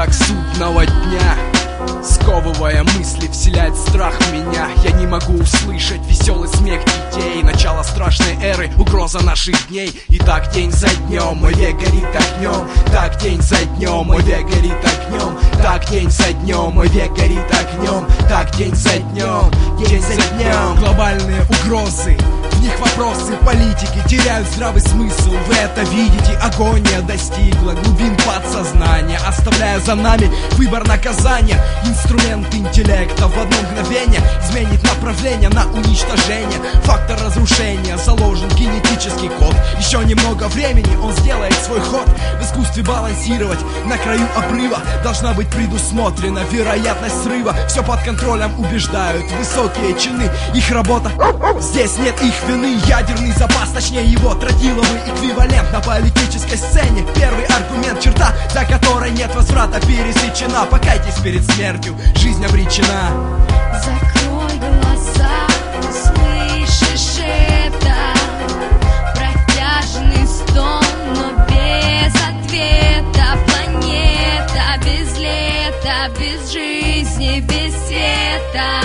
Призрак судного дня, сковывая мысли, вселяет страх в меня. Я не могу услышать веселый смех детей. Начало страшной эры, угроза наших дней. И так день за днем мой век горит огнем. Так день за днем мой век горит огнем. Так день за днем мой век горит огнем. Так день за днем, день за днем. Глобальные угрозы, в них вопросы политики теряют здравый смысл. Вы это видите, агония достигла глубин подсознания, оставляя за нами выбор наказания. Инструмент интеллекта в одно мгновение изменит направление на уничтожение. Фактор разрушения заложен генетический код. Еще немного времени, он сделает свой ход. В искусстве балансировать на краю обрыва должна быть предусмотрена вероятность срыва. Все под контролем, убеждают высокие чины. Их работа, здесь нет их вины. Ядерный запас, точнее его тротиловый эквивалент на политической сцене. Первый аргумент, черта, за которой нет возврата, пересечена. Покайтесь перед смертью, жизнь обречена. Закрой глаза, слышишь это? Протяжный стон, но без ответа. Планета без лета, без жизни, без света.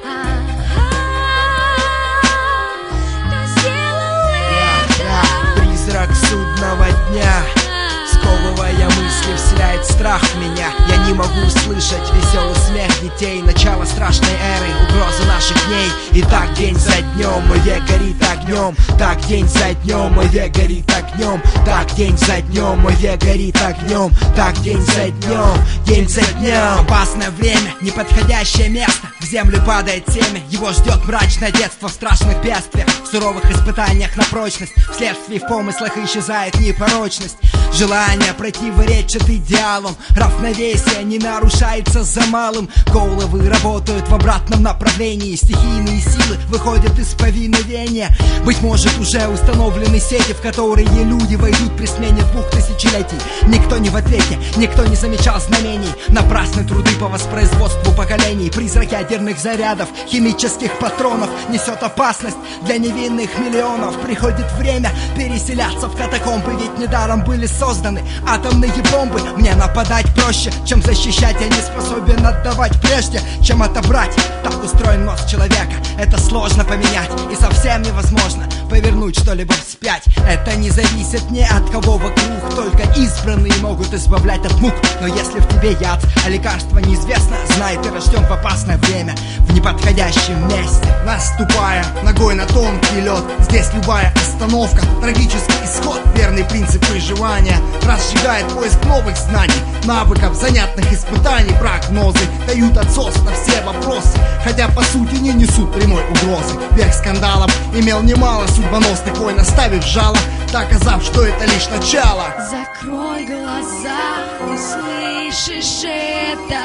Призрак судного дня, сковывая мысли, вселяет страх в меня. Я не могу услышать веселый смех детей. Начало страшной эры, угроза наших дней. И так день за днем мой век горит огнем. Так день за днем мой век горит огнем. Так день за днем мой век горит огнем. Так день за днем, день за днем. Опасное время, неподходящее место. В землю падает семя, его ждет мрачное детство в страшных бедствиях, в суровых испытаниях на прочность. Вследствие в помыслах исчезает непорочность. Желание противоречит идеалам, равновесие не нарушается за малым. Головы работают в обратном направлении, стихийные силы выходят из повиновения. Быть может, уже установлены сети, в которые люди войдут при смене 2 тысячелетий. Никто не в ответе, никто не замечал знамений. Напрасны труды по воспроизводству поколений. Призрак ядерных зарядов, химических патронов несет опасность для невинных миллионов. Приходит время переселяться в катакомбы, ведь недаром были созданы атомные бомбы. Мне нападать проще, чем защищать. Я не способен отдавать прежде, чем отобрать. Так устроен мозг человека, это сложно поменять. И совсем невозможно повернуть что-либо вспять. Это не зависит ни от кого вокруг, только избранные могут избавлять от мук. Но если в тебе яд, а лекарство неизвестно, знай, ты рожден в опасное время, в неподходящем месте. Наступая ногой на тонкий лед, здесь любая остановка трагический исход. Верный принцип выживания разжигает поиск новых знаний, навыков, занятных испытаний. Прогнозы дают отсос на все вопросы, хотя по сути не несут прямой угрозы. Верх скандалов имел немало судьбоносных войн, оставив жало, доказав, что это лишь начало. Закрой глаза, ты слышишь это?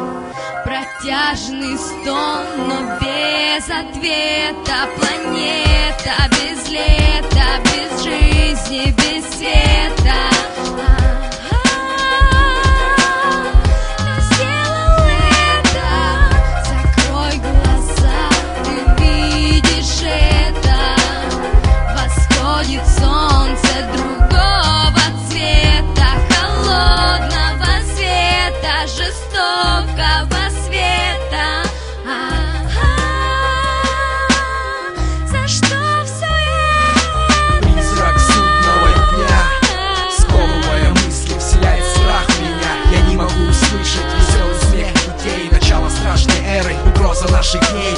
Протяжный стон, но без ответа. Планета без лета, без жизни, без света. Солнце другого цвета, холодного света, жестокого света. За что все это? Призрак судного дня, сковывая мысли, вселяет страх в меня. Я не могу услышать веселый смех детей. Начало страшной эры, угроза наших дней.